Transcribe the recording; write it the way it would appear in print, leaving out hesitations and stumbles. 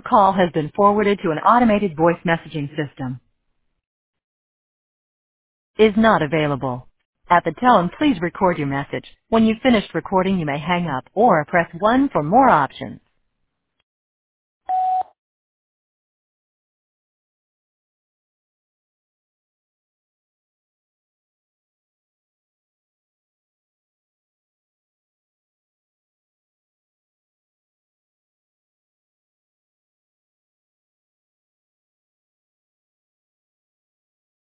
call has been forwarded to an automated voice messaging system. Is not available. At the tone, please record your message. When you've finished recording, you may hang up or press 1 for more options.